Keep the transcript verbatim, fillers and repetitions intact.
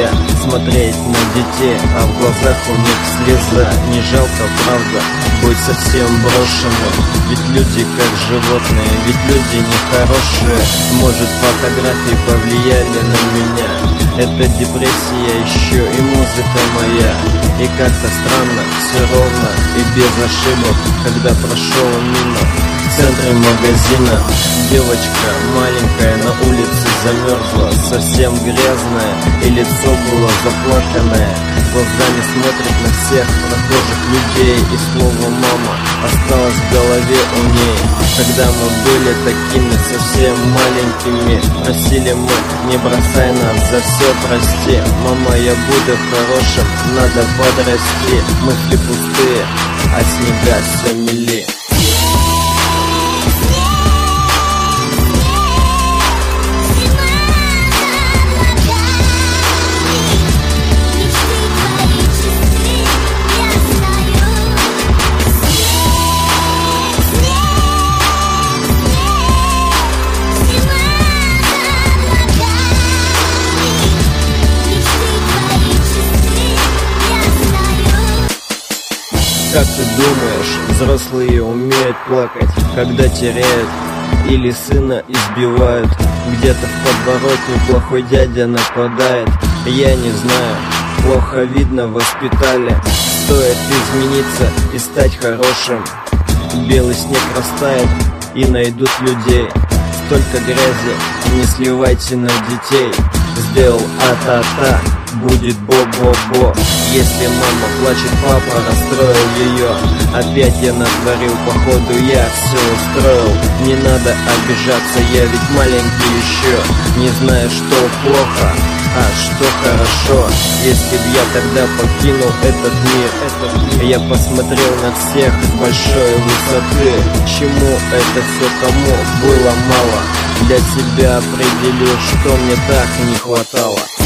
нельзя смотреть на детей, а в глазах у них слеза. Не жалко, правда, быть совсем брошенным. Ведь люди как животные, ведь люди нехорошие. Может, фотографии повлияли на меня. Это депрессия еще и музыка моя. И как-то странно, все ровно и без ошибок. Когда прошел мимо в центре магазина, девочка маленькая на улице замерзла, совсем грязная, и лицо было заплаканное. Глазами смотрит на всех прохожих людей, и слово «мама» осталось в голове у ней. Когда мы были такими совсем маленькими, просили мы: не бросай нас, за все прости. Мама, я буду хорошим, надо подрасти. Мысли пустые, а снега все мели. Как ты думаешь, взрослые умеют плакать, когда теряют или сына избивают? Где-то в подворотне плохой дядя нападает. Я не знаю, плохо видно, воспитали. Стоит измениться и стать хорошим. Белый снег растает и найдут людей. Столько грязи, не сливайте на детей. Сделал а-та-та, будет бо-бо-бо. Если мама плачет, папа расстроил ее. Опять я натворил, походу я все устроил. Не надо обижаться, я ведь маленький еще. Не знаю, что плохо, а что хорошо. Если б я тогда покинул этот мир, этот мир, я посмотрел на всех с большой высоты. Чему это все, кому было мало? Для себя определил, что мне так не хватало.